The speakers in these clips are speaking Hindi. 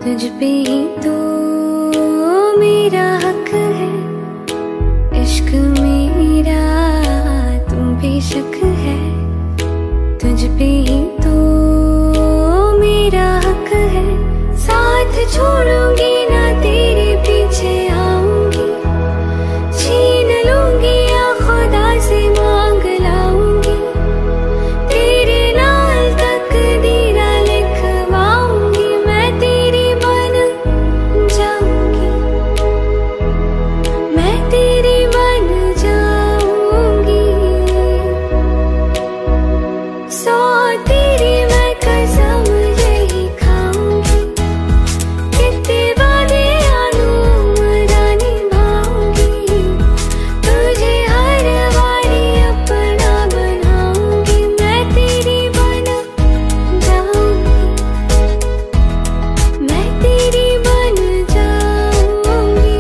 तुझ पे ही तो मेरा हक है, इश्क मेरा तुम बेशक है, तुझ पे ही तो मेरा हक है। साथ छोड़ूंगी ना तेरे पीछे आऊंगी, छीन लूंगी या खुदा से मांग लाऊंगी, तेरे नाल तकदीरा लिखवाऊंगी, मैं तेरी बन जाऊंगी, मैं तेरी बन जाऊंगी। सौ तेरी मैं कसम यही खाऊंगी, कितने वादे अनूमरा निभाऊंगी, तुझे हर बारी अपना बनाऊंगी, मैं तेरी बन जाऊंगी, मैं तेरी बन जाऊंगी।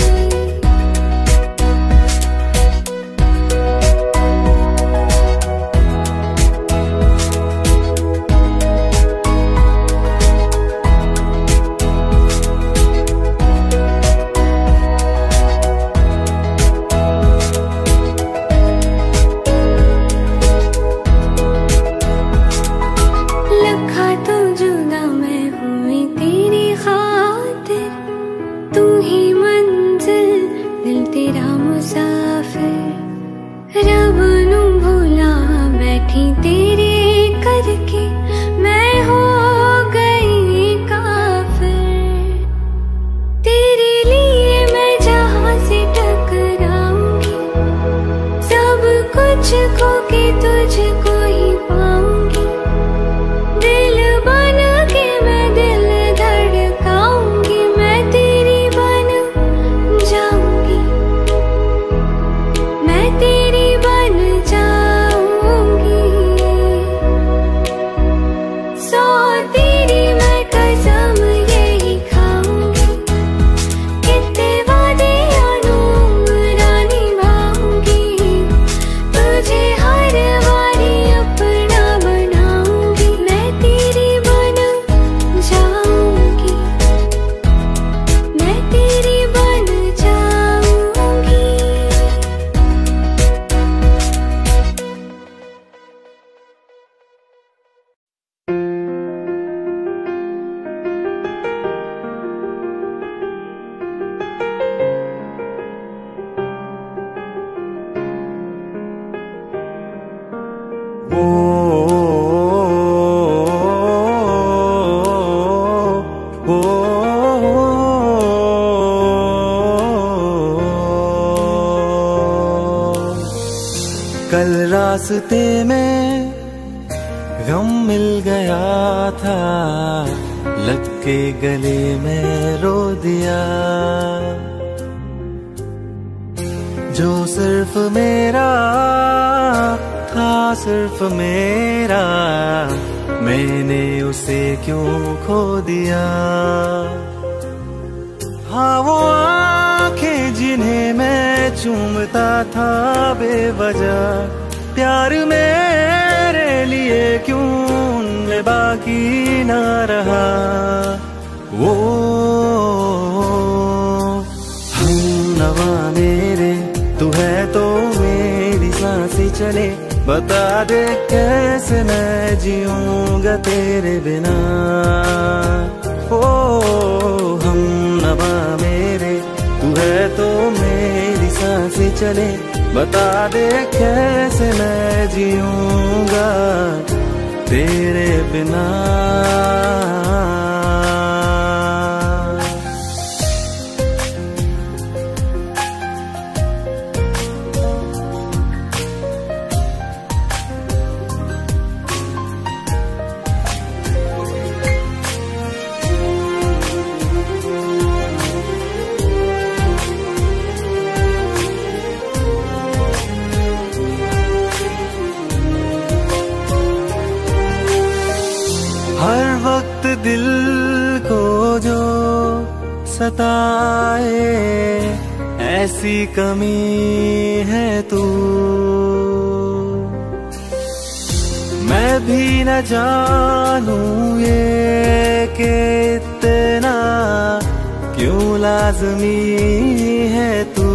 लखा तो जुदा मैं हुई तेरी खातिर, तू ही मंजिल दिल तेरा मुसाफिर, रब नू भुला बैठी तेरे करके, मैं हो गई काफिर, तेरे लिए मैं जहां से टकराऊंगी, सब कुछ खो के तुझको ही पाऊंगी, दिल बन के मैं दिल धड़काऊंगी, मैं तेरी बन जाऊंगी, मैं तेरी बन जाऊंगी। सौ तेरी मैं कसम यही खाऊंगी, कितने वादे अनूमरा निभाऊंगी, तुझे हर बारी अपना बनाऊंगी, मैं तेरी बन जाऊंगी, मैं तेरी बन जाऊंगी। कल रास्ते में गम मिल गया था, लग के गले में रो दिया, जो सिर्फ मेरा था सिर्फ मेरा, मैंने उसे क्यों खो दिया। हाँ वो आंखें जिन्हें मैं चूमता था बेवजह, प्यार मेरे लिए क्यों उनमें बाकी ना रहा। वो हम नवा मेरे तू है तो मेरी सांसें चले, बता दे कैसे मैं जीऊंगा तेरे बिना। ओ हम नवा मेरे तू है तो मेरी सांसें चले, बता दे कैसे मैं जीऊंगा तेरे बिना। हर वक्त दिल को जो सताए ऐसी कमी है तू, मैं भी न जानूं ये कि इतना यूं लाज़मी है तू।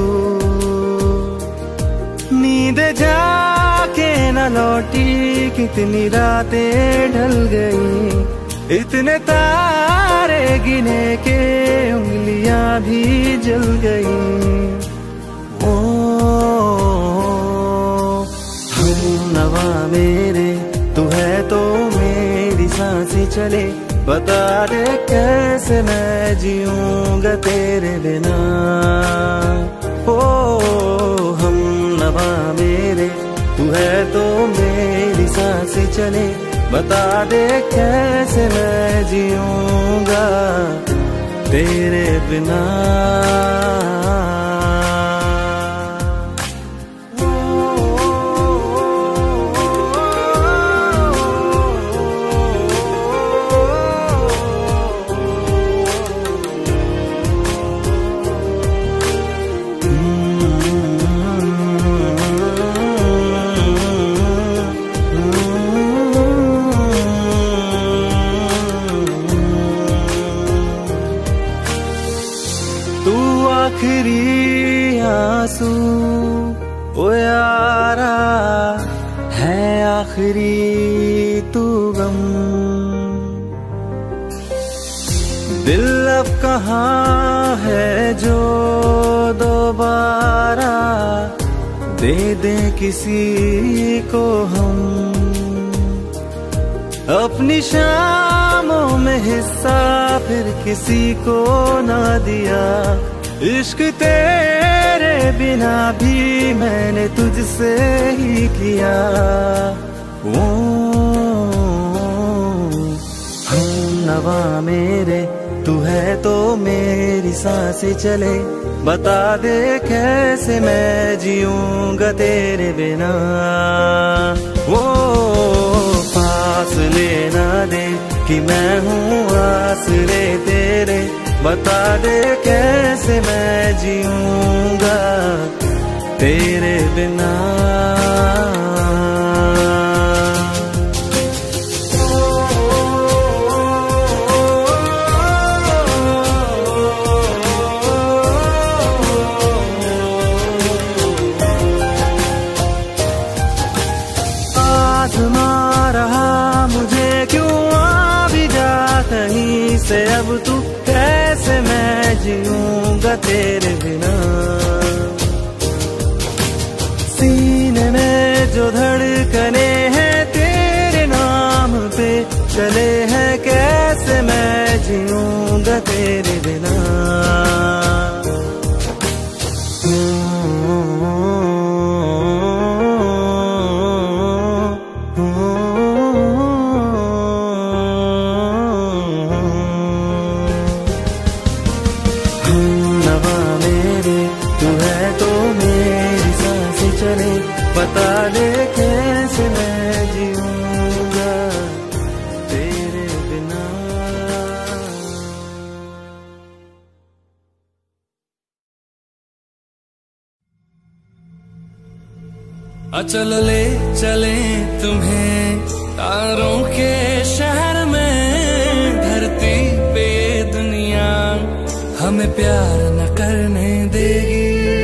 नींद जाके न लौटी, कितनी रातें ढल गई, इतने तारे गिने के उंगलियां भी जल गई। ओ हम नवा मेरे, तू है तो मेरी सांसें चले, बता दे कैसे मैं जीऊंगा तेरे बिना। ओ हम नवा मेरे, तू है तो मेरी सांसें चले, बता दे कैसे मैं जीऊंगा तेरे बिना। आखिरी आंसू ओ यारा है, आखिरी तू गम। दिल अब कहाँ है जो दोबारा दे दे किसी को हम। अपनी शामों में हिस्सा फिर किसी को ना दिया, इश्क तेरे बिना भी मैंने तुझसे ही किया। ओ हम नवा मेरे, तू है तो मेरी सांसें चले, बता दे कैसे मैं जीऊंगा तेरे बिना। वो फासले ना दे कि मैं हूँ आसरे तेरे, बता दे कैसे मैं जीऊंगा तेरे बिना। आज़मा रहा मुझे क्यों, आ भी जा कहीं से अब तू, कैसे मैं जीऊंगा तेरे बिना। सीने में जो धड़कने हैं तेरे नाम पे चले हैं, कैसे मैं जीऊंगा तेरे बिना। बता दे कैसे मैं जीऊंगा तेरे बिना। चल ले चले तुम्हें तारों के शहर में, धरती पे ये दुनिया हमें प्यार न करने देगी।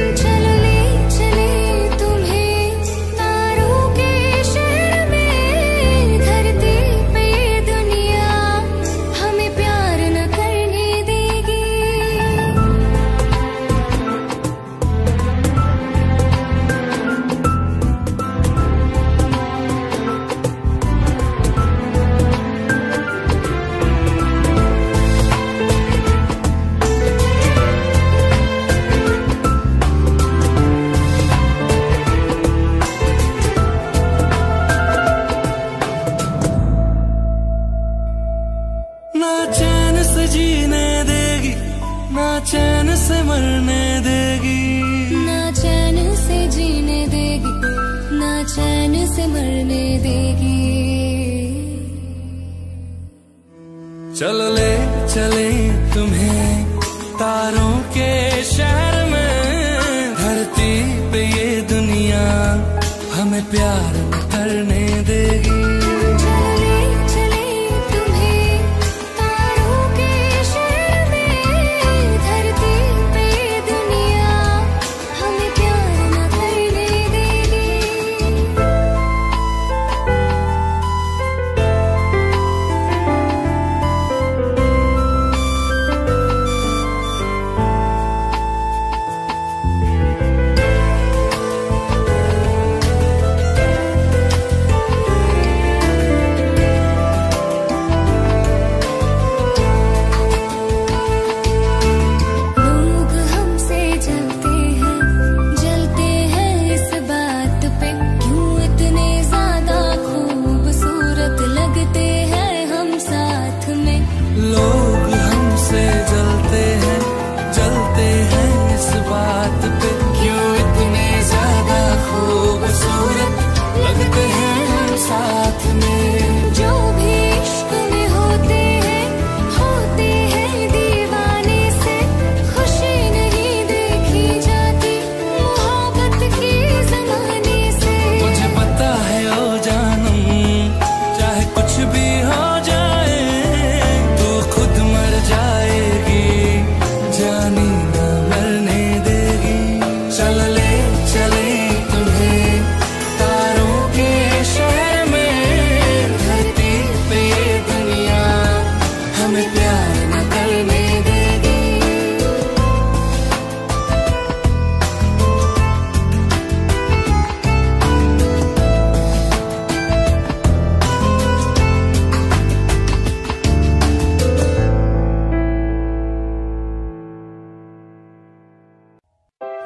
चैन से मरने देगी, ना चैन से जीने देगी, ना चैन से मरने देगी। चलो ले चले तुम्हें तारों के शहर में, धरती पे ये दुनिया हमें प्यार न करने देगी। चलो ले चले तुम्हें तारों के शहर में, धरती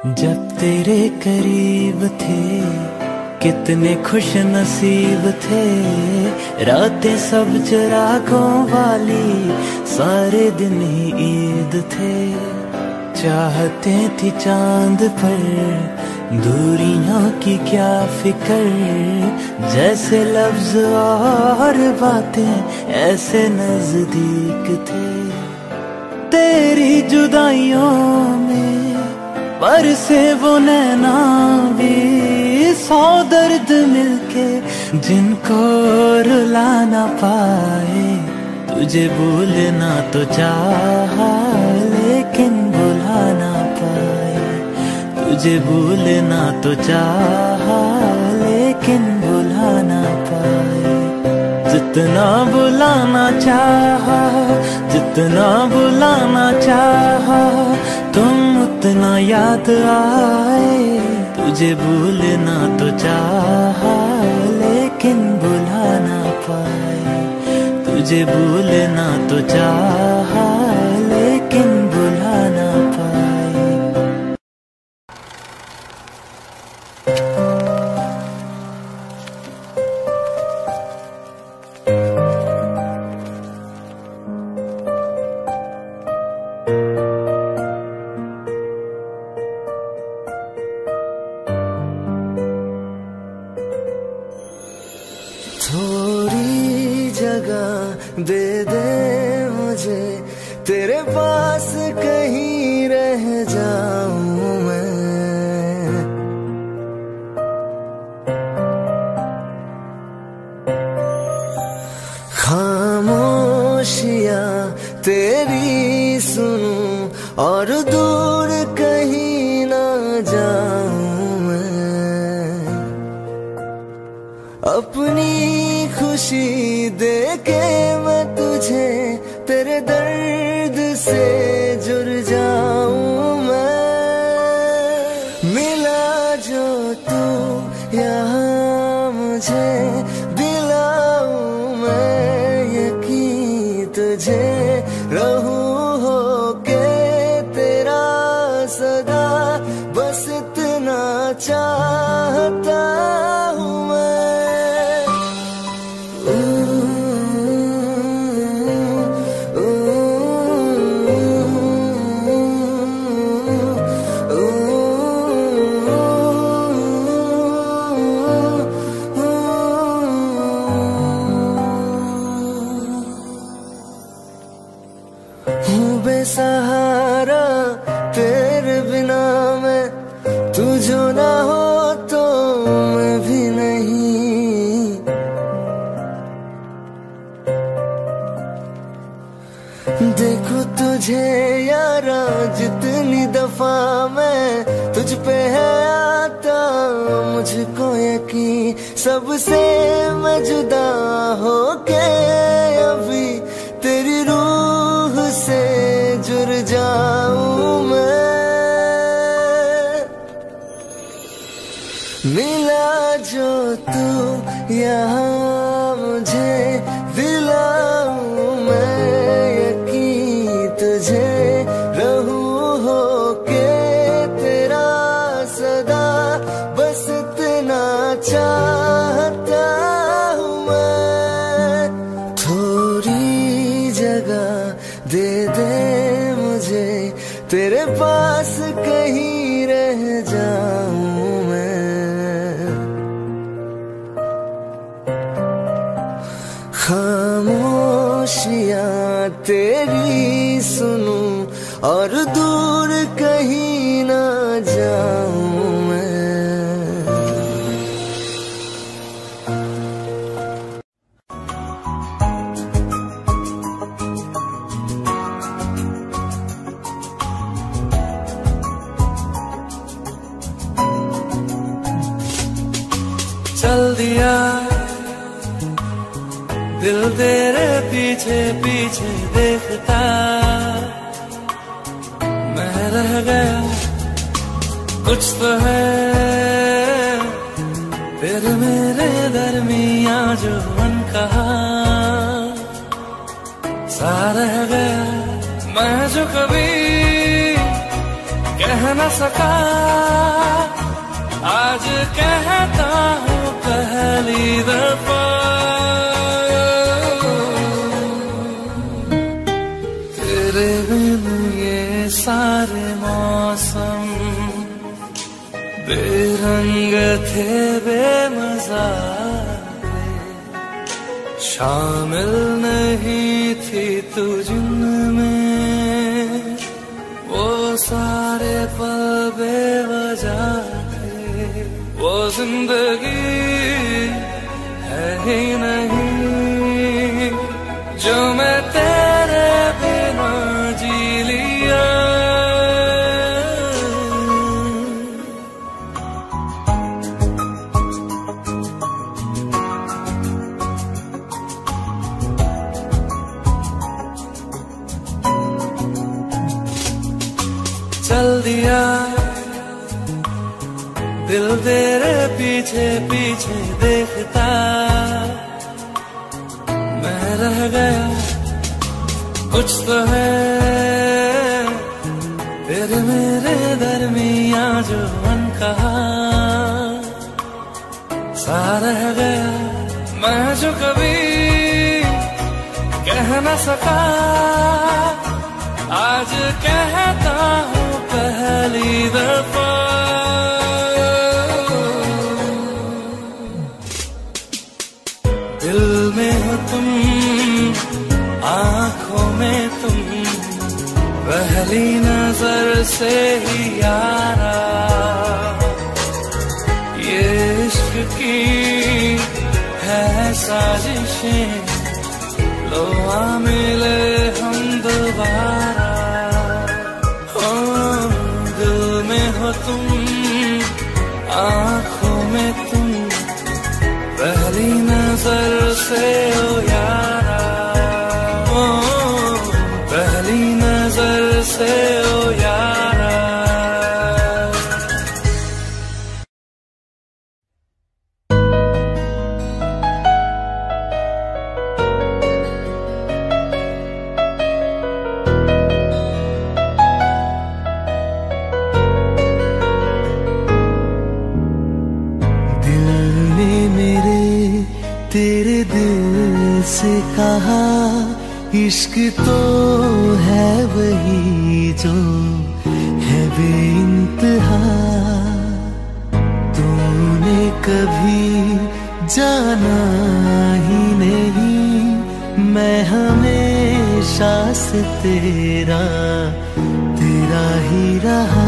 जब तेरे करीब थे कितने खुश नसीब थे, रातें सब चिरागों वाली, सारे दिन ही ईद थे। चाहते थी चांद पर, दूरियों की क्या फिक्र, जैसे लफ्ज और बातें ऐसे नजदीक थे। तेरी जुदाइयों में बरसे वो नैना भी, 100 दर्द मिलके जिनको रुला ना पाए। तुझे भूलना तो चाहा लेकिन भुला ना पाए, तुझे भूलना तो चाहा लेकिन भुला ना पाए। जितना बुलाना चाहा, जितना बुलाना चाहा, तुम उतना याद आए। तुझे भूलना तो चाहा लेकिन भुला ना पाए, तुझे भूलना तो चाहा लेकिन भुला ना पाए। थोड़ी जगह दे दे मुझे, तेरे पास कहीं रह जाऊं मैं। खामोशियां तेरी सुनूं और दूर कहीं ना जाऊं मैं। अपनी खुशी देके मैं तुझे, तेरे दर्द से जुड़ जाऊं मैं। मिला जो तू यहाँ मुझे, दिलाऊं मैं यकीन तुझे। रहूं होके तेरा सदा, बस इतना चाहता हूँ मैं। हूँ बेसहारा तेरे बिना मैं, तू जो ना हो तो मैं भी नहीं। देखो तुझे यारा जितनी दफा मैं तुझ पे है आता, मुझको यकीन सबसे मैं जुदा होके अभी तेरी रूह से जुड़ जाऊं मैं। मिला जो तू यहाँ मुझे, दिलाऊं मैं यकीन तुझे। रहूं होके तेरा सदा, बस इतना चाहता हूँ मैं। थोड़ी जगह दे दे मुझे, तेरे पास कहीं रह जाऊं मैं। खामोशियां तेरी सुनूं और दूर कहीं ना जाऊं मैं। चल दिया दिल तेरे पीछे पीछे देखता, मैं रह गया कुछ तो है तेरे मेरे दरमिया जो अनकहा। सा रह गया मैं जो कभी कह न सका, आज कहता हूँ पहली दफा। तेरे बिन ये सारे मौसम बेरंग थे, बेमजा थे, शामिल नहीं थी तू जिनमें, वो सारे पल बेवजह थे। वो जिंदगी है ही नहीं जो मैं तेरे बिना जी लिया। चल दिया दिल तेरे पीछे पीछे देखता, मैं रह गया कुछ तो है तेरे मेरे दरमियां जो अनकहा सा रह गया। मैं जो कभी कह न सका, आज कहता हूँ पहली दफा। दिल में हो तुम, आँखों में तुम, पहली नजर से ही यारा। ये इश्क की है साजिशें, लो आ मिले हम दोबारा। दिल में हो तुम, आँखों में तुम, पहली नजर से ओ यारा। पहली नजर से ओ यारा। तेरे दिल से कहा इश्क तो है वही जो है बेइंतहा। तूने कभी जाना ही नहीं, मैं हमेशा से तेरा तेरा ही रहा।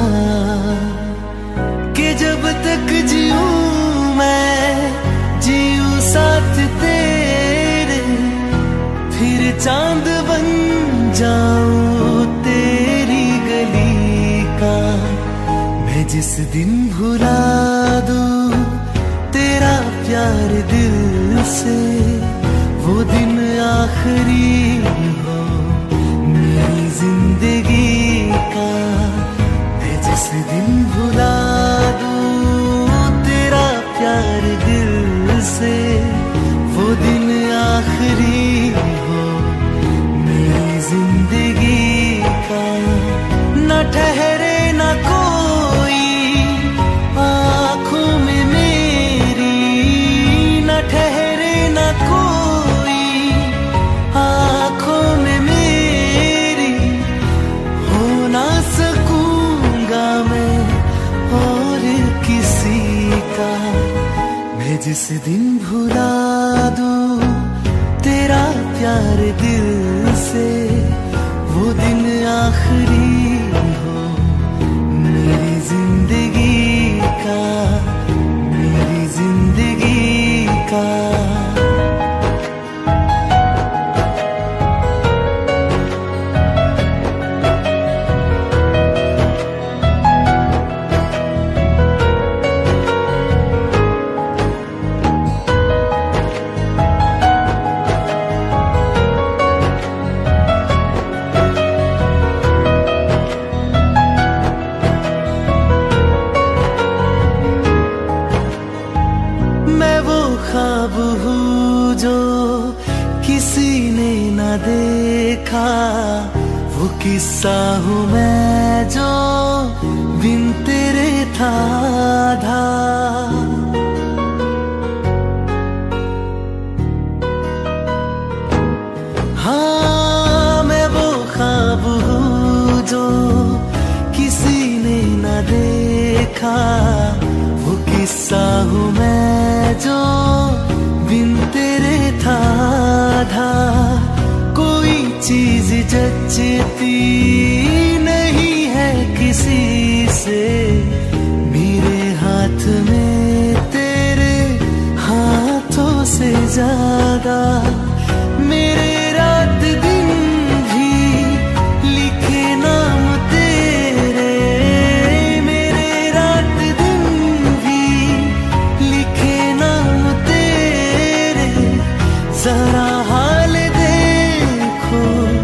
कि जब तक जीऊं मैं जीऊं साथ तेरे, फिर चांद बन जाऊं तेरी गली का। मैं जिस दिन भुला दूं तेरा प्यार दिल से, वो दिन आखिरी हो मेरी जिंदगी का। मैं जिस दिन भुला दूं तेरा प्यार दिल से, वो दिन आखिरी हो मेरी जिंदगी का। न ठहरे न कोई आँखों में मेरी, न ठहरे न कोई आँखों में मेरी। हो ना सकूंगा मैं और किसी का। मैं जिस दिन भुला दूं तेरा प्यार दिल से, वो दिन आखिरी हो मेरी जिंदगी का, मेरी जिंदगी का। ख्वाब हूँ जो किसी ने न देखा, वो किस्सा हूँ मैं जो बिन तेरे था आधा। हाँ मैं वो ख्वाब हूँ जो किसी ने न देखा, वो किस्सा हूँ मैं जो बिन तेरे था आधा। कोई चीज जचती नहीं है किसी से, मेरे हाथ में तेरे हाथों से ज्यादा। मेरे रात दिन भी लिखे नाम तेरे, मेरे रात दिन भी लिखे नाम तेरे। जरा हाल देखो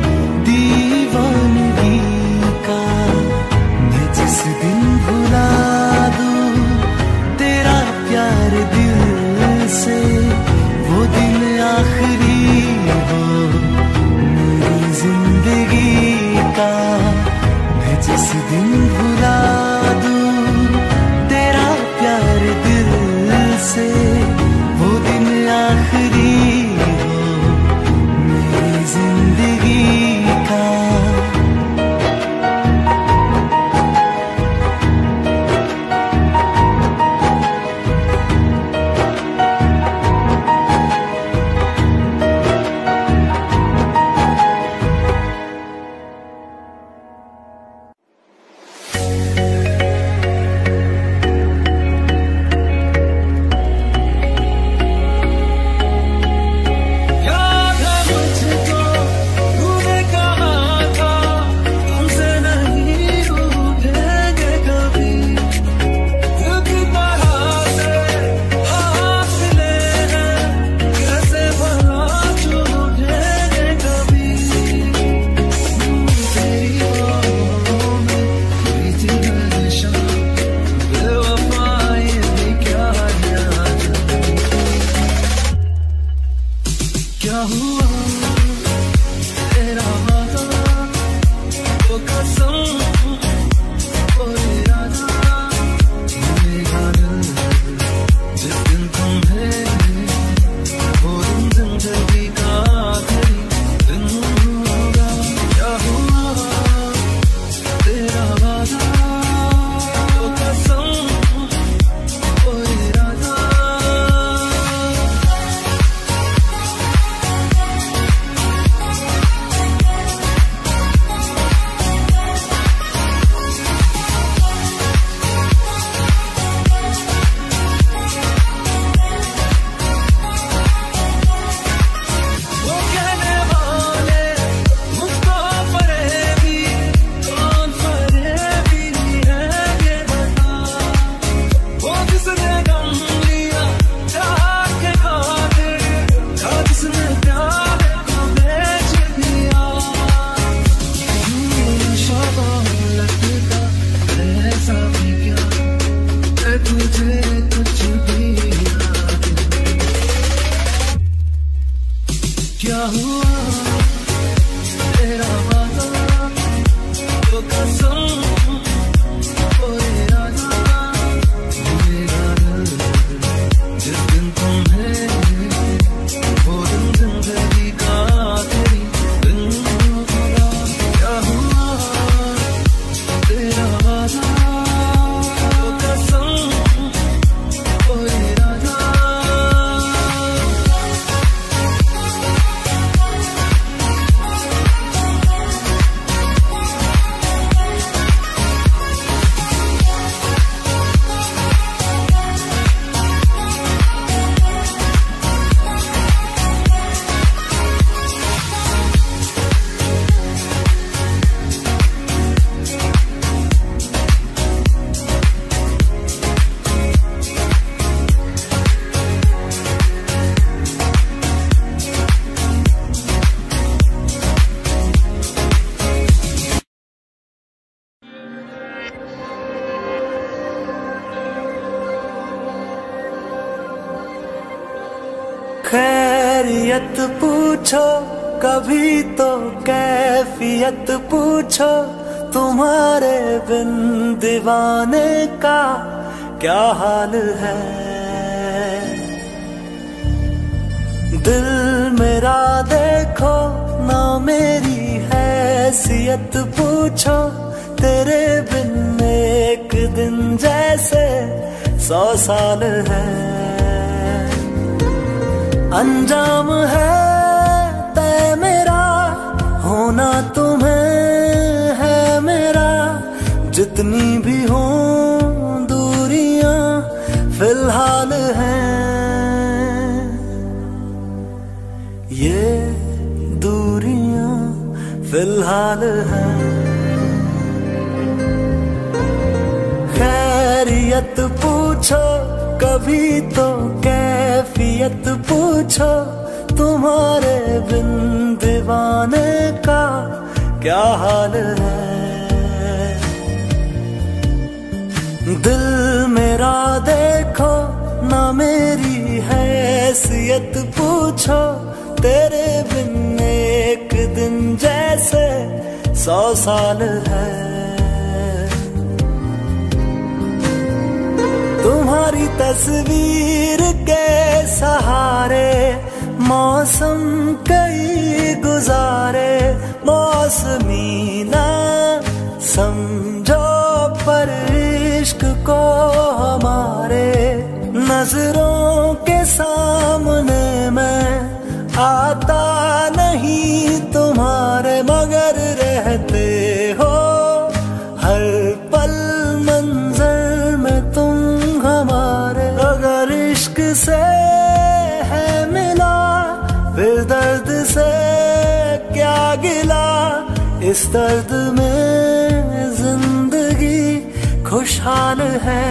दीवानगी का, मैं जिस दिन भुला दूं तेरा प्यार दिल से, वो दिन आखिरी हो मेरी जिंदगी का। मैं जिस दिन भुला दूं तेरा प्यार दिल से, वो दिन आखिरी हो मेरी जिंदगी का। याद है मुझको तूने कहा था हमसे नहीं रूठेंगे कभी, दिल की तरह से हासिले हैं कैसे भला छूटेंगे कभी। तेरी बाहों में हुई थी नशा, बेवफाई भी क्या याद। क्या हुआ तेरा वादा, वो कसम, वो इरादा, भूलेगा दिल जिस दिन तुम्हें, वो दिन जिंदगी का आखिरी दिन होगा। क्या हुआ तेरा वादा, वो कसम, वो इरादा। वो कहने वाले मुझको फरेबी, कौन फरेबी है ये बता। वो जिसने गम लिया चाह के खातिर, या जिसने प्यार को बेच दिया। शाबाश लगता ऐसा भी क्या है तुझे कुछ भी याद। क्या हुआ तेरा वादा, वो कसम, वो इरादा, भूलेगा दिल जिस दिन तुम्हें, वो दिन जिंदगी का आखिरी दिन होगा। क्या हुआ तेरा वादा, वो कसम, वो इरादा। खैरियत पूछो कभी तो कैफियत पूछो, तुम्हारे बिन दीवाने का क्या हाल है। दिल मेरा देखो ना मेरी हैसियत पूछो, तेरे बिन एक दिन जैसे 100 साल है। अंजाम है तय मेरा, होना तुम्हें है मेरा, जितनी भी हो दूरियां फिलहाल हैं। ये दूरियां फिलहाल हैं। खैरियत पूछो कभी तो कैफियत पूछो, तुम्हारे बिन दीवाने का क्या हाल है। दिल मेरा देखो ना मेरी हैसियत पूछो, तेरे बिन एक दिन जैसे 100 साल है। तुम्हारी तस्वीर के सहारे मौसम कई गुजारे, मौसमी ना समझो पर इश्क को हमारे। नजरों के सामने मैं आता नहीं तुम्हारे, मगर रहते हो हर पल मंजर में तुम हमारे। अगर इश्क से है मिला फिर दर्द से क्या गिला, इस दर्द में जिंदगी खुशहाल है।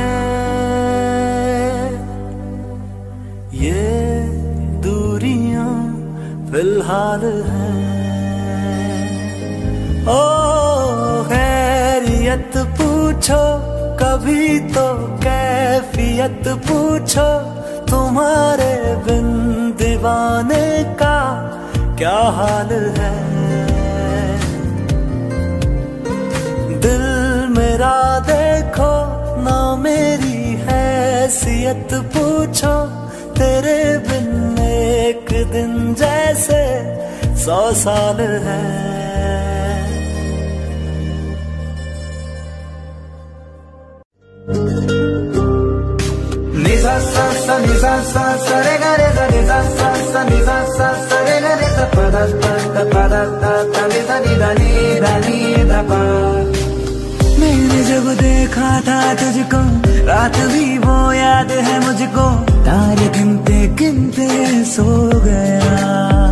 ये दूरियां फिलहाल हैं। ओ खैरियत पूछो कभी तो कैफियत पूछो, तुम्हारे बिन दीवाने का क्या हाल है। दिल मेरा देखो ना मेरी हैसियत पूछो, तेरे बिन एक दिन जैसे 100 साल है। निजा सा सा निजा सा सा रे गा रे सा निजा सा सा निजा सा सा रे गा रे सा पा दा ता पा दा ता निजा नी दा पा। मैंने जब देखा था तुझको रात भी वो याद है मुझको, तारे गिनते गिनते सो गया।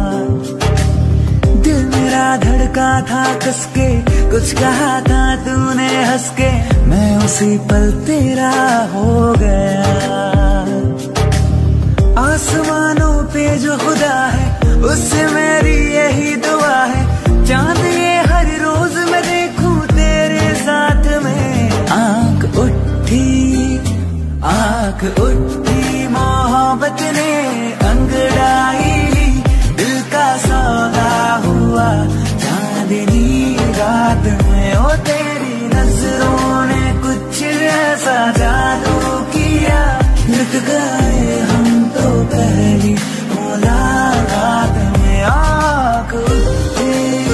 दिल मेरा धड़का था कसके, कुछ कहा था तूने हंस के, मैं उसी पल तेरा हो गया। आसमानों पे जो खुदा है उससे मेरी यही दुआ है, चांद ये हर रोज मैं देखूं तेरे साथ में। आंख उठी मोहब्बत ने अंगड़ाई ली, दिल का सौदा हुआ चांदनी रात में। ओ तेरी नजरों ने कुछ ऐसा जादू किया, लुट गए हम तो पहली मुलाकात में। आँख उठी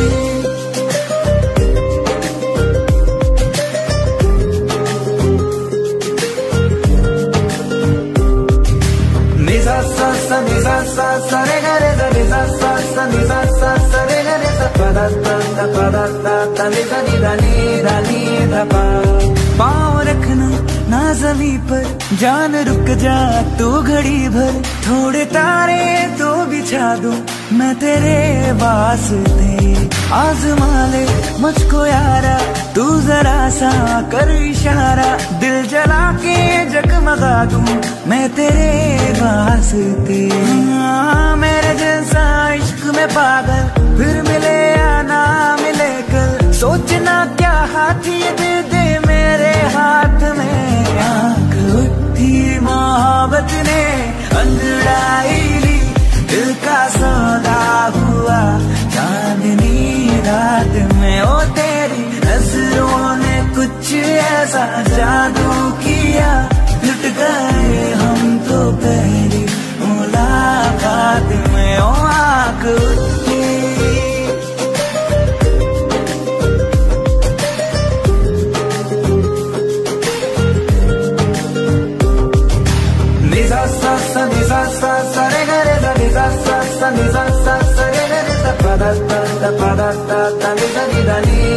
निजा सा सा निजा सा सा रे गा रे सा निजा सा सा निजा सा सा रे गा रे सा पा दा ता निजा नी दा पा। पाँव रखना ना ज़मीं पर, जान रुक जा तू घड़ी भर, थोड़े तारे तो बिछा दूं मैं तेरे वास्ते। आज़मा ले मुझको यारा तू जरा सा कर इशारा, दिल जला के जगमगा दूं मैं तेरे वास्ते। मेरे जैसा इश्क में पागल फिर मिले या ना मिले कल, सोचना क्या हाथ ये दे दे मेरे हाथ में। आँख उठी मोहब्बत ने अंगड़ाई ली, दिल का सौदा हुआ चांदनी रात में। ओ तेरी नजरों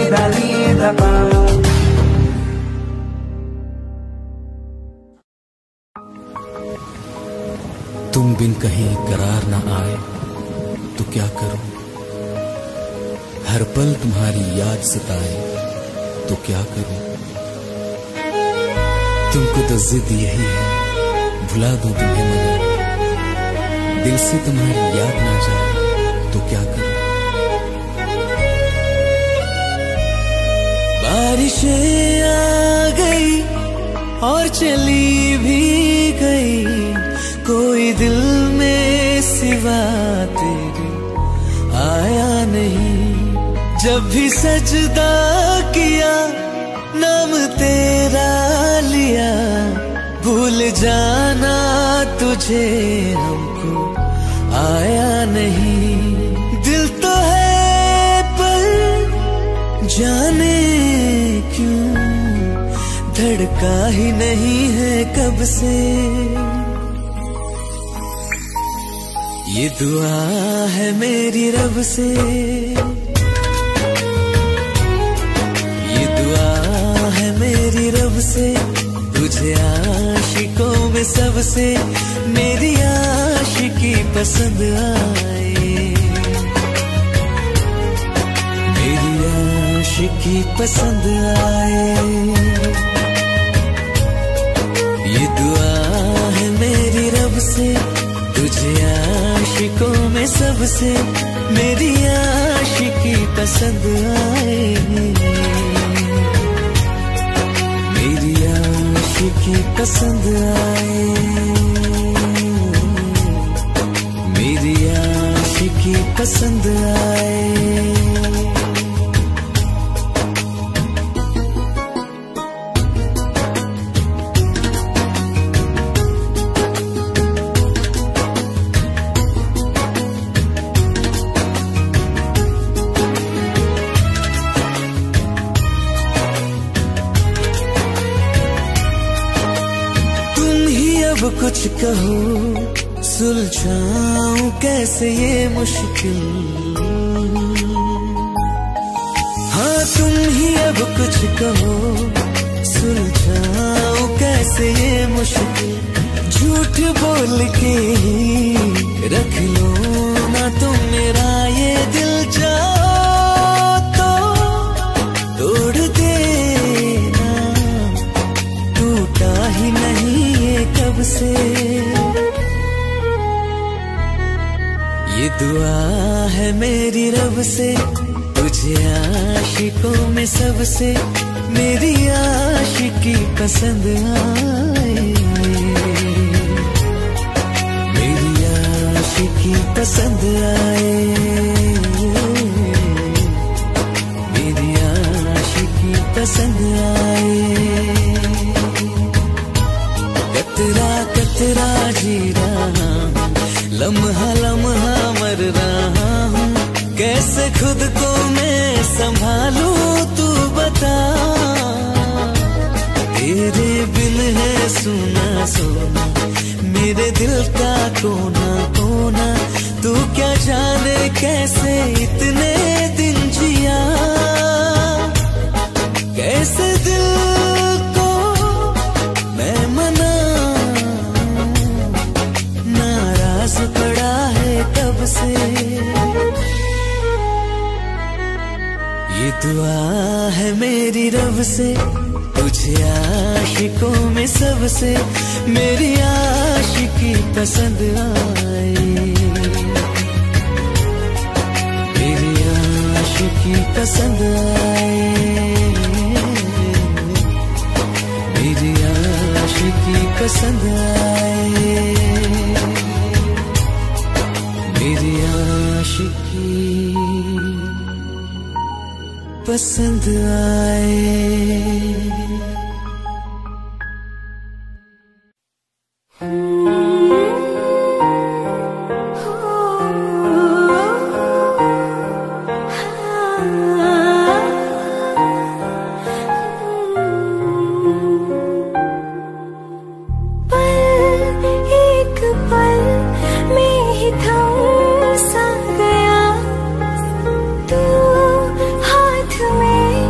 दा नी दा पा। तुम बिन कहीं करार ना आए तो क्या करूं, हर पल तुम्हारी याद सताए तो क्या करूं। तुमको तो जिद यही है भुला दूं तुम्हें, मगर दिल से तुम्हारी याद ना जाए तो क्या करूं। बारिशें आ गई और चली भी गई, कोई दिल में सिवा तेरे आया नहीं। जब भी सजदा किया नाम तेरा लिया, भूल जाना तुझे हमको आया नहीं। दिल तो है पर जाने क्यों धड़का ही नहीं है कब से। ये दुआ है मेरी रब से, ये दुआ है मेरी रब से, तुझे आशिकों में सबसे मेरी आशिकी पसंद आए, मेरी आशिकी पसंद आए। ये दुआ है मेरी रब से, तुझे आशिकों में सबसे मेरी आशिकी पसंद आए, मेरी आशिकी पसंद आए, मेरी आशिकी पसंद आए। कुछ कहो सुलझाऊं कैसे ये मुश्किल, हाँ तुम ही अब कुछ कहो सुलझाऊं कैसे ये मुश्किल। झूठ बोल के रख लो ना तुम मेरा ये दिल, जाओ तो तोड़ देना, टूटा ही नहीं कब से। ये दुआ है मेरी रब से, तुझे आशिकों में सबसे मेरी आशिकी पसंद आए, मेरी आशिकी पसंद आए, मेरी आशिकी पसंद आए। कतरा कतरा जी रहा हूँ, लम्हा लम्हा मर रहा हूँ, कैसे खुद को मैं संभालूं तू बता। तेरे बिन है सुना सोना मेरे दिल का कोना कोना, तू क्या जाने कैसे इतने दिन जिया, कैसे दिल पड़ा है कब से। ये दुआ है मेरी रब से, तुझे आशिकों में सबसे मेरी आशिकी पसंद आए, मेरी आशिकी पसंद आए, मेरी आशिकी पसंद आए, मेरी आशिकी पसंद आए। हाथ में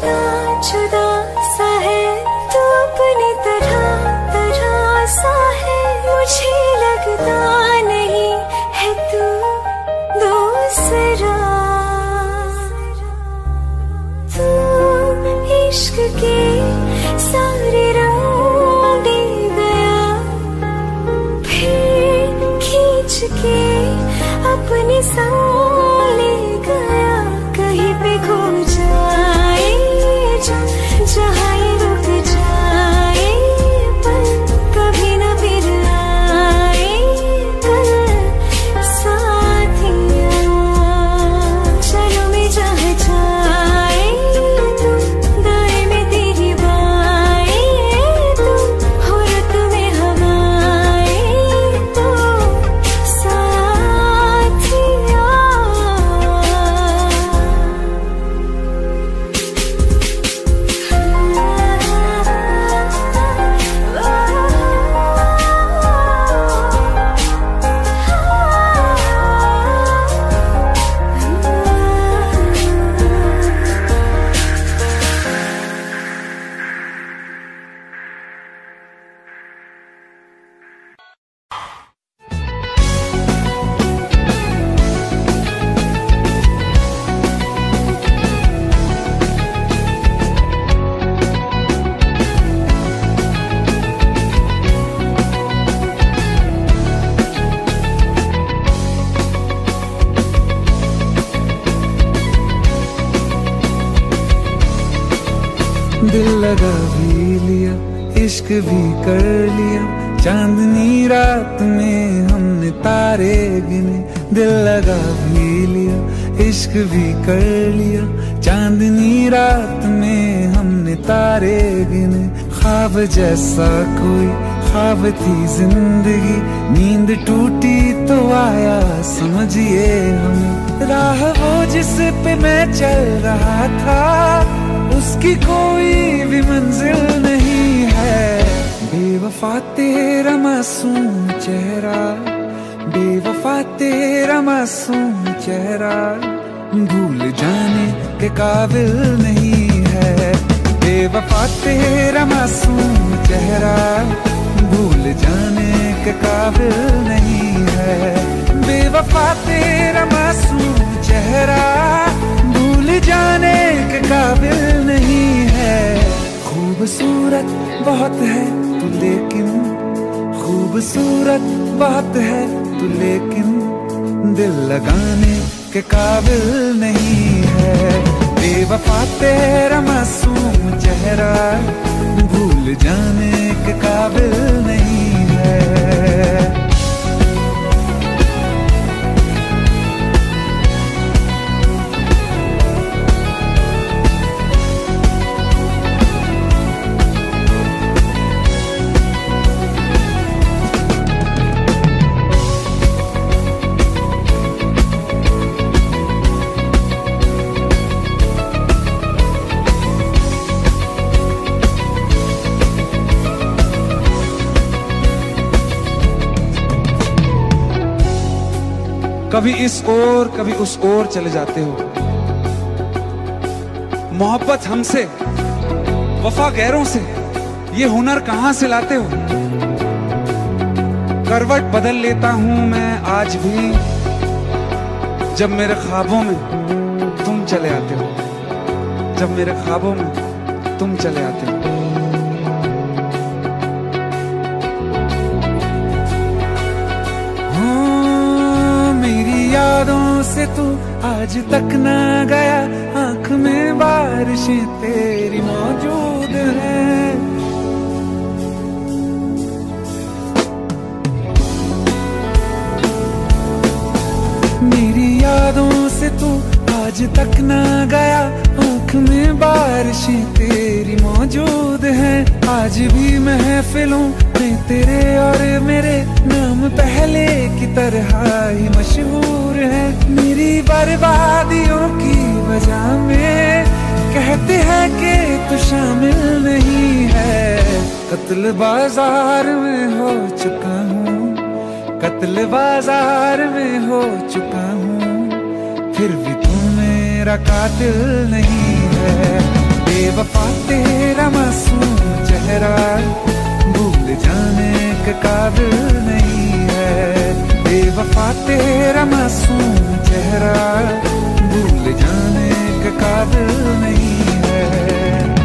जुदा जुदा सा है तू अपनी तरह तरह सा है, मुझे लगता नहीं है तू दूसरा। तू इश्क के सारे रंग दे गया, फिर खींच के अपने संग ले गया। कहीं पे खो जाए जहाँ ये रुक जाए, पर कभी न फिर आए कल साथिया। चलो मैं जहाँ जाए तू, दाएं में तेरी बाएं तू, हो रुत में हवाएं तू साथिया। दिल लगा भी लिया, इश्क भी कर लिया, चांदनी रात में हमने तारे गिने। दिल लगा भी लिया, इश्क भी कर लिया, चांदनी रात में हमने तारे गिने। ख्वाब जैसा कोई ख्वाब थी जिंदगी, नींद टूटी तो आया समझिए हमें। राह वो जिस पे मैं चल रहा था, उसकी कोई भी मंजिल नहीं है। बेवफा तेरा मासूम चेहरा, बेवफा तेरा मासूम चेहरा, भूल जाने के काबिल नहीं है। बेवफा तेरा मासूम चेहरा, भूल जाने के काबिल नहीं है। बेवफा तेरा मासूम चेहरा, भूल जाने के काबिल नहीं है। खूबसूरत बहुत है तू लेकिन, खूबसूरत बहुत है तू लेकिन, दिल लगाने के काबिल नहीं है। बेवफा तेरा मासूम चेहरा, भूल जाने के काबिल नहीं है। कभी इस ओर कभी उस ओर चले जाते हो। मोहब्बत हमसे, वफा गैरों से, ये हुनर कहां से लाते हो। करवट बदल लेता हूं मैं आज भी, जब मेरे ख्वाबों में तुम चले आते हो, जब मेरे ख्वाबों में तुम चले आते हो। यादों से तू आज तक ना गया, आंख में बारिशें तेरी मौजूद हैं। मेरी यादों से तू आज तक ना गया, आंख में बारिशें तेरी मौजूद हैं। आज भी महफिलों में तेरे और मेरे नाम पहले की तरह ही मशहूर है। मेरी बर्बादियों की वजह में कहते हैं कि तू शामिल नहीं है। कत्ल बाजार में हो चुका हूँ, कत्ल बाजार में हो चुका हूँ, फिर भी तू मेरा कातिल नहीं है। बेवफा तेरा मासूम चेहरा भूल जाने के काबिल नहीं है। बेवफा तेरा मासूम चेहरा भूल जाने के काबिल नहीं है।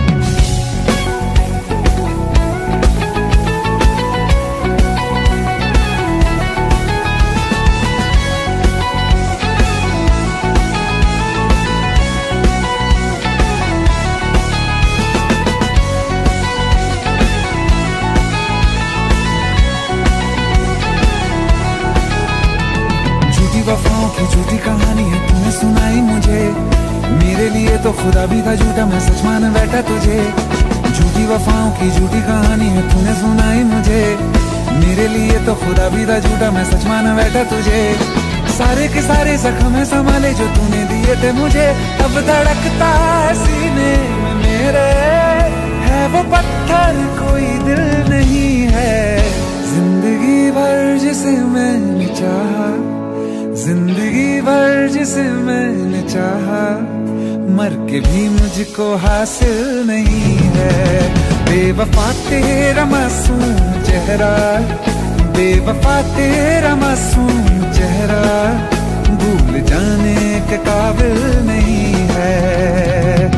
वफाओं की झूठी कहानी है तूने सुनाई मुझे, मेरे लिए तो खुदा भी था झूठा, मैं सच मान बैठा तुझे। झूठी वफाओं की झूठी कहानी है तूने सुनाई मुझे, मेरे लिए तो खुदा भी था झूठा, मैं सच मान बैठा तुझे। सारे के सारे जख्म है संभाले जो तूने दिए थे मुझे, अब धड़कता है सीने में मेरे, है वो पत्थर कोई दिल नहीं है। जिंदगी भर जिसे मैंने चाहा, जिंदगी भर जिसे मैंने चाहा, मर के भी मुझको हासिल नहीं है। बेवफा तेरा मासूम चेहरा, बेवफा तेरा मासूम चेहरा भूल जाने के काबिल नहीं है।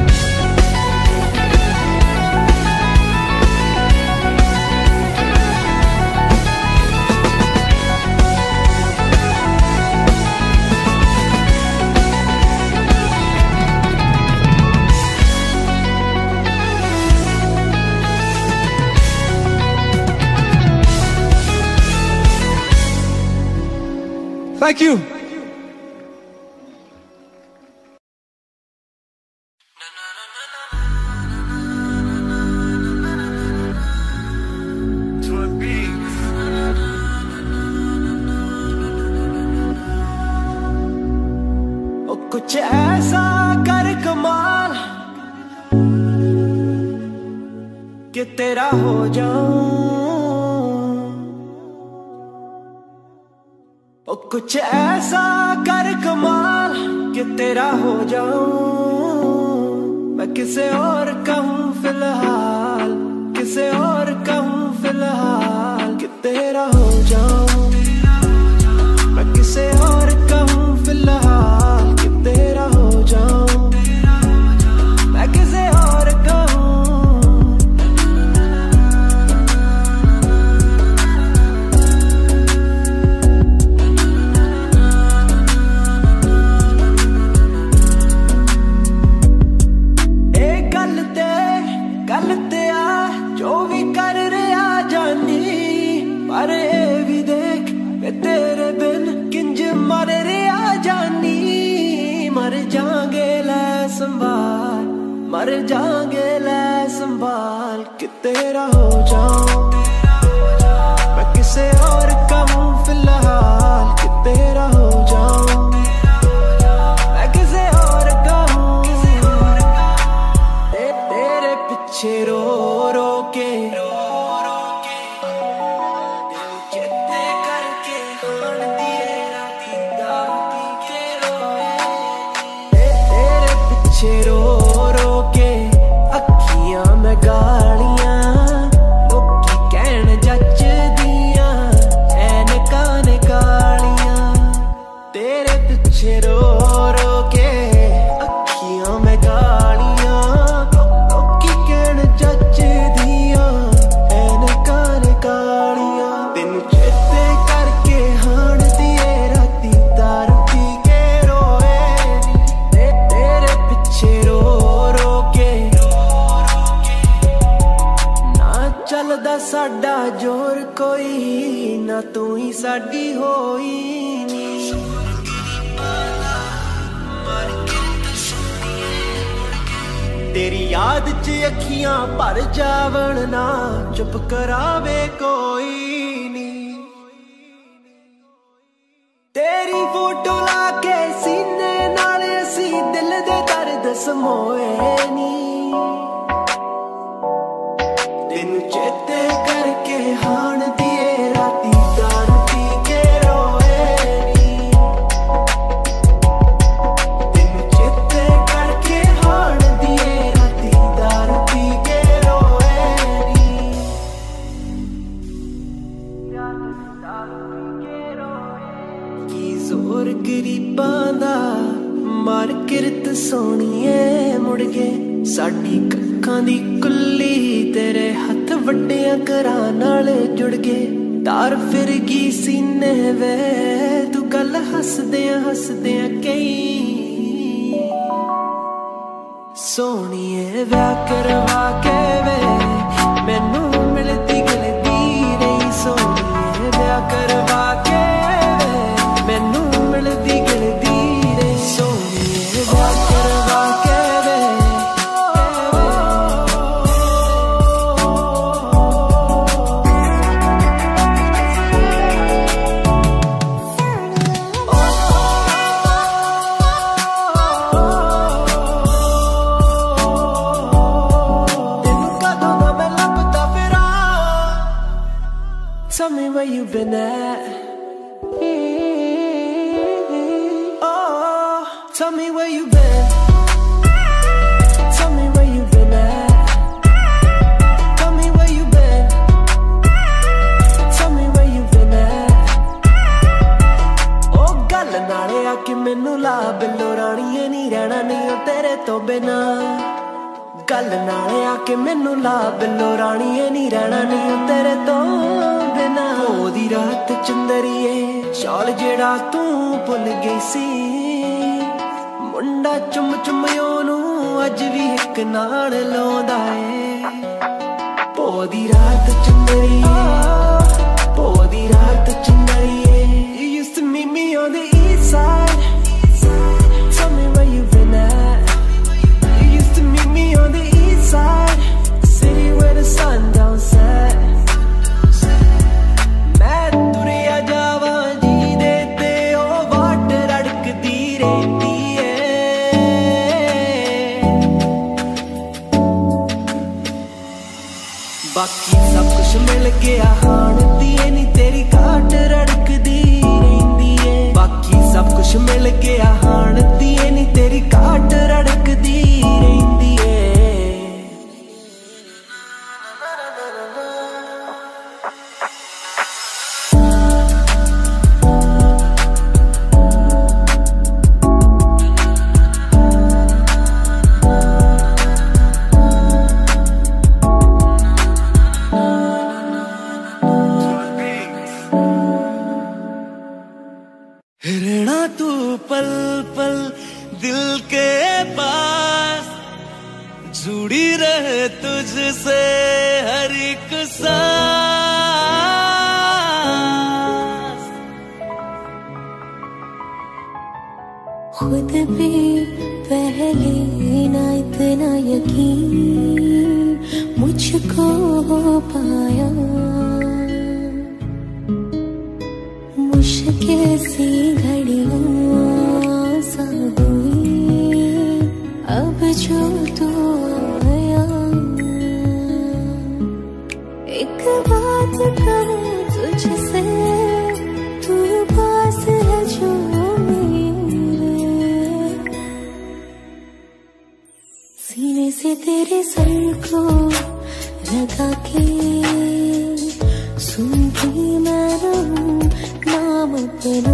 Thank you. कुछ ऐसा कर कमाल कि तेरा हो जाऊं, कुछ ऐसा कर कमाल कि तेरा हो जाऊं। मैं किसे और कहूँ फिलहाल, किसे और कहूँ फिलहाल कि तेरा हो जाऊं। मैं किसे और कहूँ फिलहाल कि तेरा हो जाऊं। मैं किसे और कहूँ। गल ते आ जो भी कर रहा जानी, पर ये भी देख मैं तेरे बिन किंज मर रहा जानी। मर जाएंगे ले संभाल, मर जाएंगे ले संभाल कि तेरा हो जाऊं। मैं किसे और कहूँ फिलहाल कि तेरा हो जाऊं। मैं किसे और कहूँ। तेरे पीछे रो रो के दिल चेते करके हान दिए राती दारू पी के रोए। तेरे पीछे रो रो के अखियां में गालियां, लोकी कहन जच दियां ऐनकां ने कालियां। तेरे पीछे रो रो के अखियां में गालियां, जच दिया ऐनकां ने कालियां। तेनू चेते करके हान दिए राती दारू पी के रोए। तेरे पीछे रो रो के ना चलदा साडा जोर कोई, ना तू ही साडी होई नी। तेरी याद च अखियां भर जावण ना चुप करावे कोई नी। तेरी फोटो लाके सीने नाल असी दिल दे दर्द समोए नी। तेनू चेते करके हान दिए राती दारू पी के रोए नी। तेनू चेते करके हान दिए राती दारू बांदा मार किरत सोनिए मुड़ गए साडी कक्खां दी कुल्ली तेरे हथ वड्डियां घरां नाल जुड़ गए तार फिर गई सीने वे तू गल हसदियां कई सोनिए व्याह करवा के वे मैनू मिलती गिलती रही सोनिए व्याह करवा के वे मैनू मिलती गिलती रही सोनिए व्याह करवा के वे Tell me where you been at. Oh, tell me where you been. Tell me where you been at. Tell me where you been. Tell me where you been at. Oh, गल नाले आके मैनू ला बिल्लो राणीए नी रहना नहीं तेरे तो बिना गल नाले आके मैनू ला बिल्लो राणीए नी रहना नहीं तेरे तो बिना ओदी रात चंदरिए शाल जेड़ा तू भुल गई सी मुंडा चुम चुम ओनू अज भी एक नाल लाउंदा है पोदी रात चंदरिए पोदी रात चंदरिए You used to meet me on the east side Tell me where you been at You used to meet me on the east side The city where the sun don't set बाकी सब कुछ मिल गया हाण दिए नी तेरी घाट रड़कदी रहिंदी है बाकी सब कुछ मिल गया हाण दिए नी तेरी घाट रड़कदी रहिंदी है रहना तू पल पल दिल के पास जुड़ी रहे तुझसे हर एक सांस खुद भी पहले ना इतना यकीन मुझको हो पाया मुश्किल सी घड़ियां सा हुई अब जो तू आया एक बात कहूं तुझसे तू पास है जो मेरे सीने से तेरे सर को लगा के सुनती मैं रहूं नाम अपना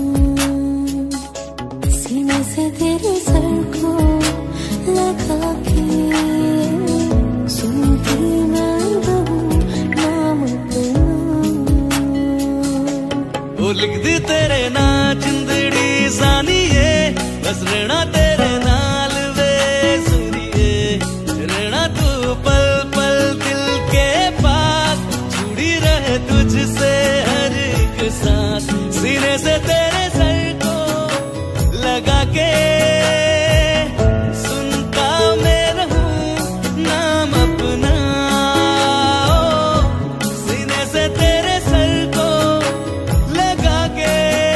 सीने से तेरे सर को लगा के सुनती मैं रहूं नाम अपना वो लिख दी तेरे ना जिंदड़ी सानिए बस रहना तेरे नाल वे सुनिए रहना तू पल पल दिल के पास जुड़ी रहे तुझसे हर एक सांस सीने से तेरे सर को लगा के सुनता मैं रहूं नाम अपना सीने से तेरे सर को लगा के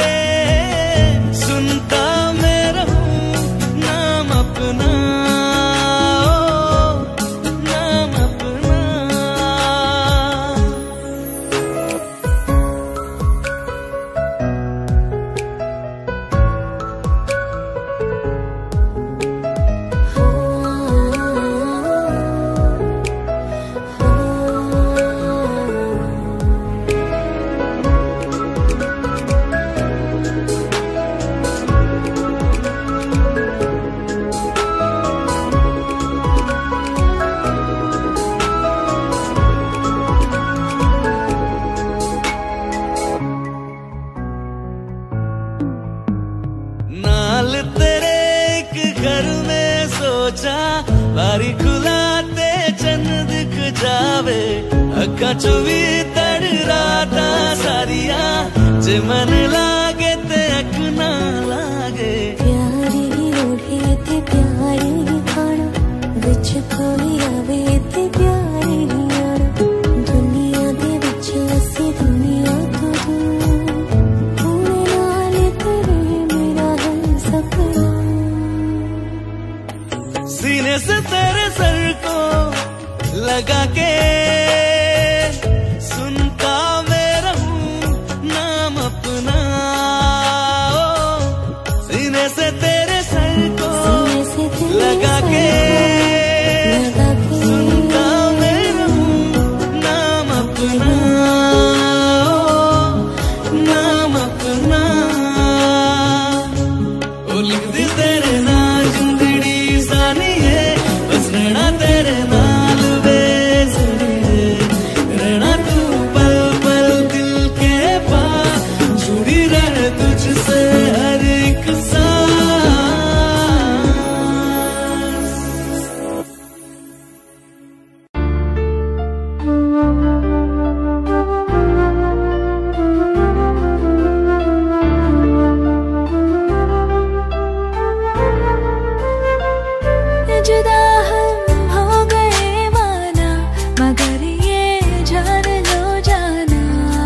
सुनता मैं रहूं नाम अपना नाम अपना नाल तेरे एक घर में सोचा बारी खुलाते चन्न दिख जावे अक्का चुवी तड़ राता सारिया जे मन लागे ते अक ना लागे प्यारी ओढ़े ते प्यारी खाना विच कोई आवे ते प्यारी आना दुनिया दे विच असी दुनिया तो तूने नाल तेरे मेरा है सपना सीने से तेरे सर को लगा के सुनता मैं रहूं नाम अपना सीने से तेरे सर को लगा के सुनता मैं रहूं नाम अपना नाम अपना ओ लिख दी तेरे नाल जिंदड़ी सानी है बस रहना तेरे नाल बेसरे रहना तू पल पल दिल के पास जुड़ी रहे तुझसे हर एक सांस जुदा हम हो गए माना मगर ये जान लो जाना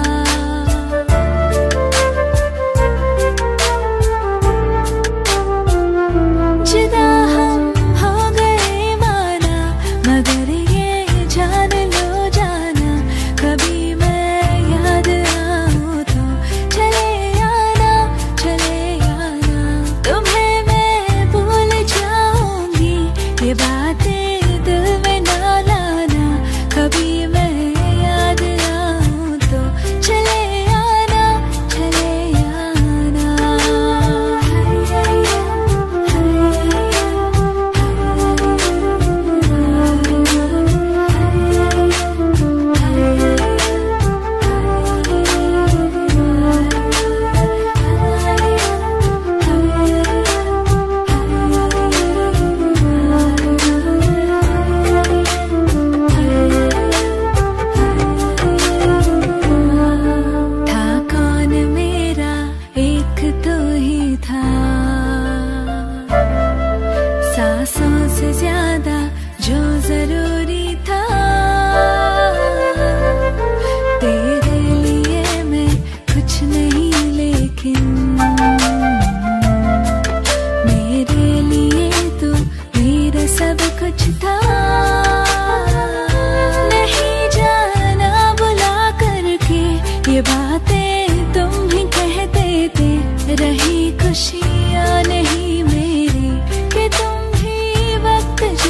जुदा हम हो गए माना मगर ये जान लो जाना कभी मैं याद आऊं तो चले आना तुम्हें मैं भूल जाऊंगी ये बातें दिल में ना लाना कभी मैं याद आऊं तो चले आना था कौन मेरा एक तो ही था सांसों से ज्यादा जो जरूरी था तेरे लिए मैं कुछ नहीं लेकिन मेरे लिए तो मेरा सब कुछ था नहीं जाना बुला करके ये बातें तुम ही कहते थे रही खुशियाँ नहीं मेरी कि तुम भी वक्त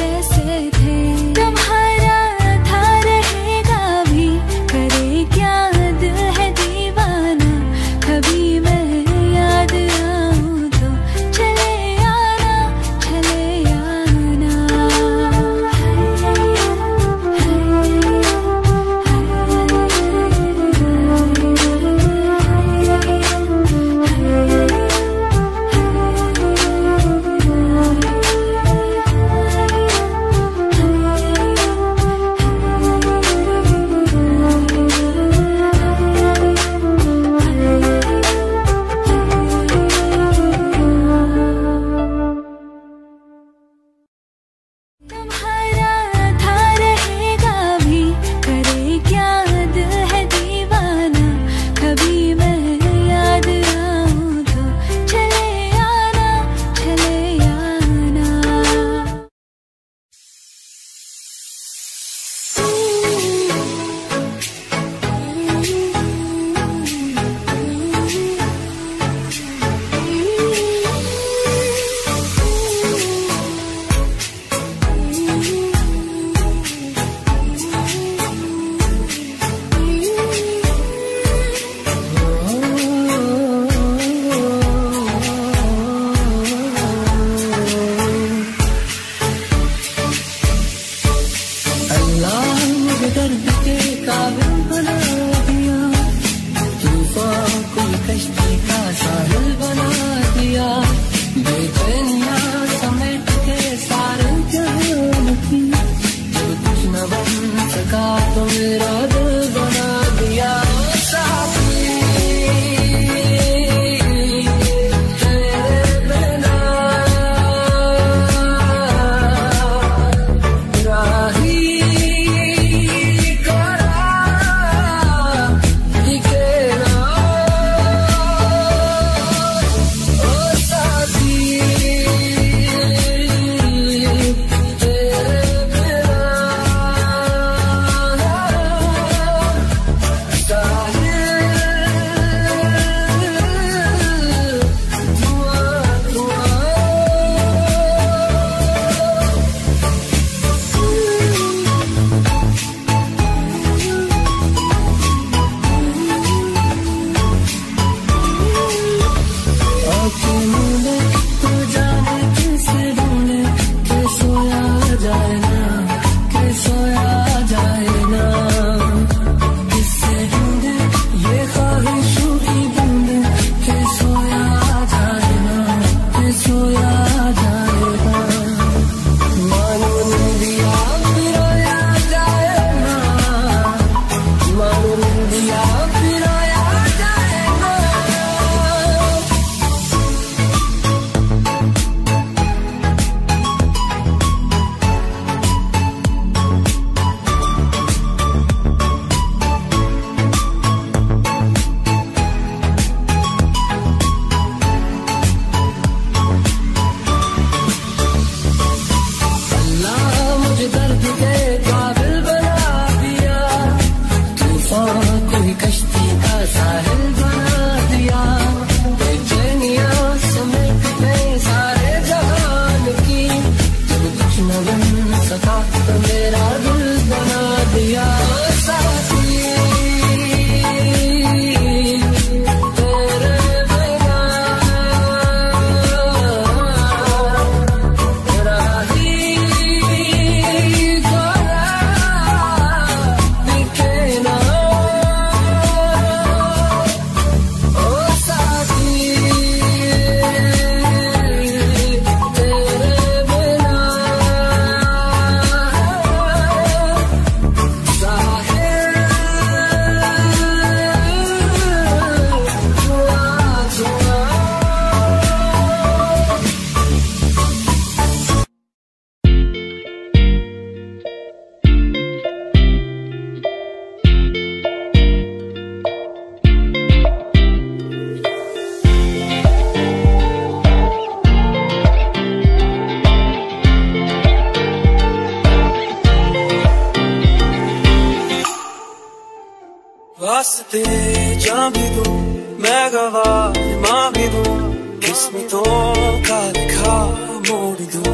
वास्ते जान भी दूं, मैं गवाह मां भी दूं, किस्मतों का लिखा मोड़ दूं।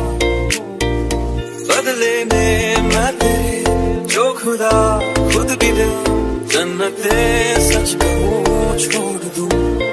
बदले में मैं तेरे जो खुदा खुद भी दे, जन्नते सच कहूं छोड़ दूं।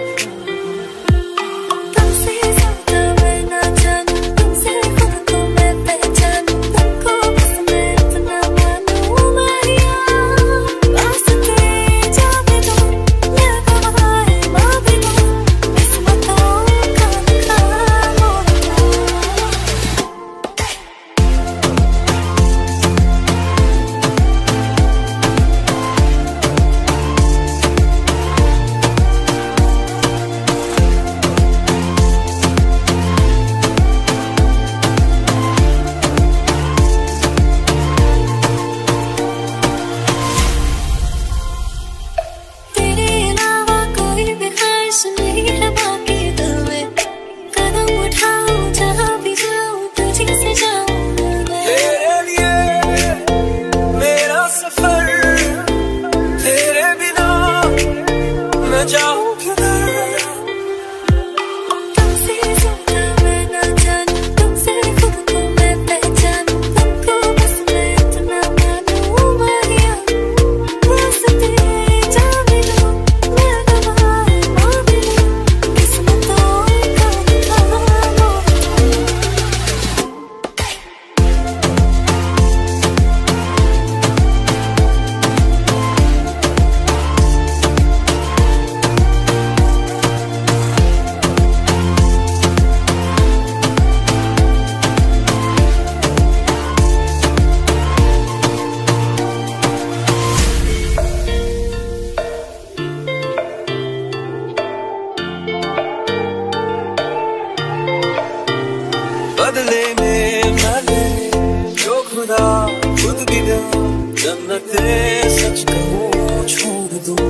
बदले में मैं जो खुदा खुद भी दे, जन्नते सच कहूं छोड़ दूं।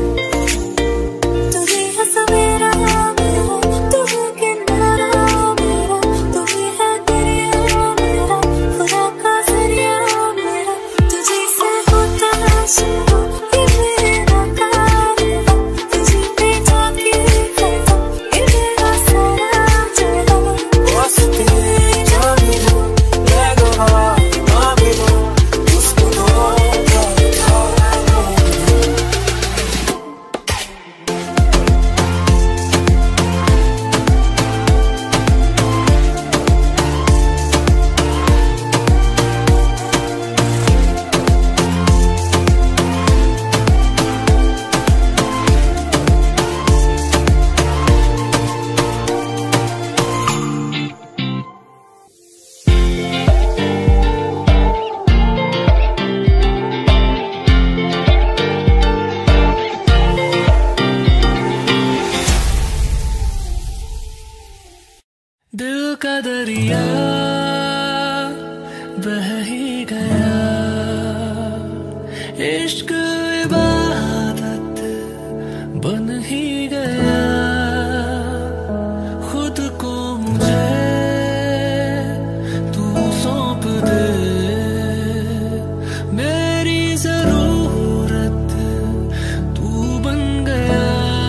तू ही है सवेरा मेरा, तू ही किनारा मेरा, तू ही है दरिया मेरा, खुदा का जरिया मेरा। तुझे से होता शुरू ये मेरा कारवां, तुझे पे जाके खत्म ये मेरा सारा जहां। वास्ते दिल का दरिया बह ही गया, इश्क इबादत बन ही गया। खुद को मुझे तू सौंप दे, मेरी जरूरत तू बन गया।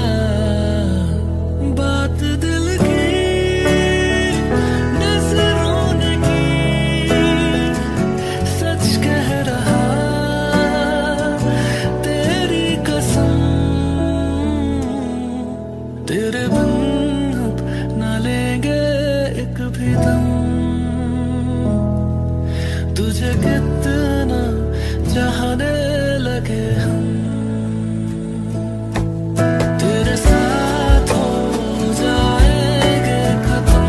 बात दिल की तेरे बिन अब न लेंगे एक भी दम, तुझे कितना चाहने लगे हम। तेरे साथ हो जाएंगे खत्म,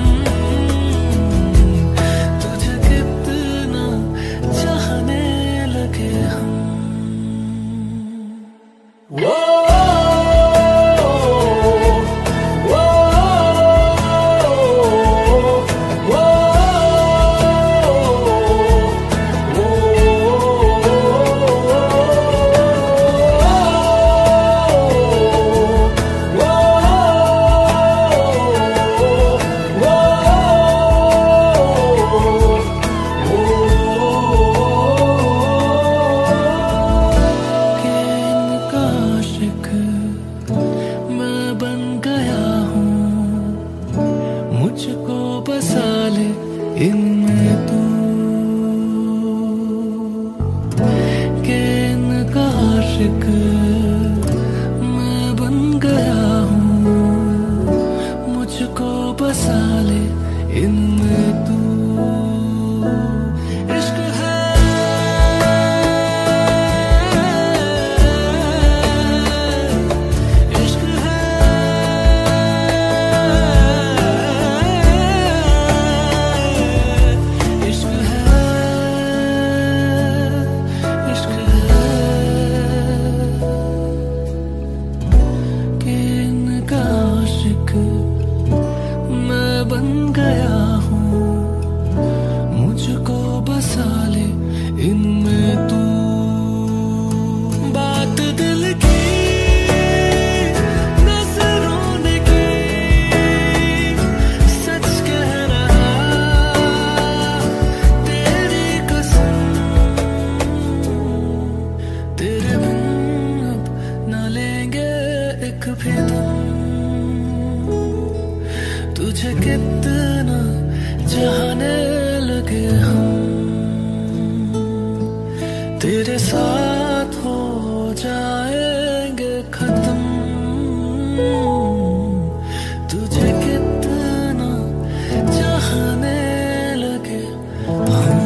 तुझे कितना चाहने लगे हम। मुझको बसा ले इनमें तू, के इनका आशिक मैं बन गया हूँ, मुझको बसा ले इनमें तू। इश्क है, इश्क है, इश्क है, इश्क है कि इनका आशिक मैं बन गया हूँ, मुझको बसा ले इनमें तू। बात दिल की नजरों ने की, सच कह रहा तेरी कसम, तेरे बिन अब न लेंगे एक भी दम, तुझे कितना चाहने लगे हम, तेरे साथ हो जाएंगे खत्म, तुझे कितना चाहने लगे हम।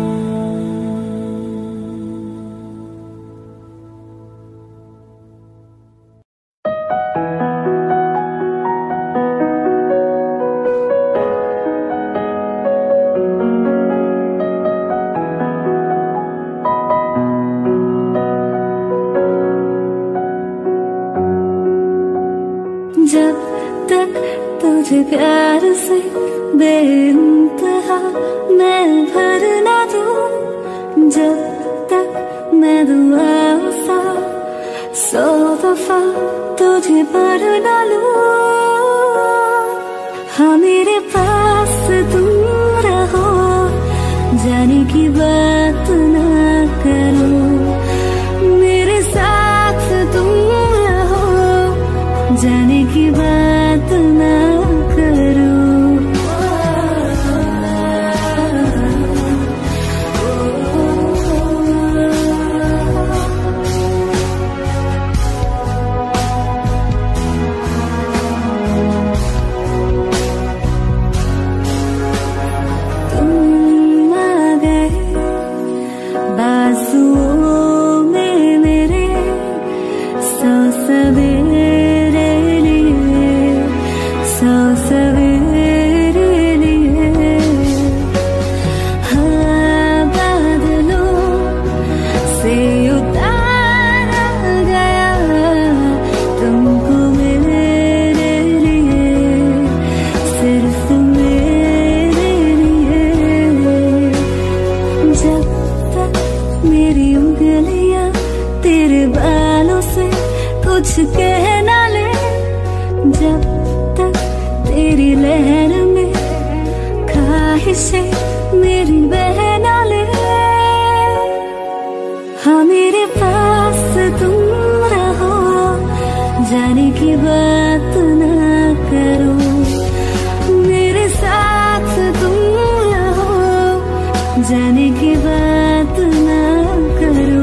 जब तक तुझे प्यार से बेइंतहा मैं भर ना दूं, जब तक मैं दुआओं सा 100 दफा तुझे पढ़ ना लूं, हाँ मेरे पास तुम रहो, जाने की बात ना करो, मेरे साथ तुम रहो, जाने की बात ना करो। तुम आ गए बाजुओं में मेरे, 100 सवेरे लिए, 100 सवेरे लिए, हाँ बादलों से उतारा गया तुमको मेरे लिए, सिर्फ मेरे लिए। जब तक मेरी उंगलियां तेरे बालों से कुछ कह ना ले, जब तक तेरी लहर में ख्वाहिशें मेरी बह ना ले, हाँ मेरे पास तुम रहो, जाने की बात ना करो, मेरे साथ तुम रहो, जाने की बात ना करो।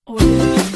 Audio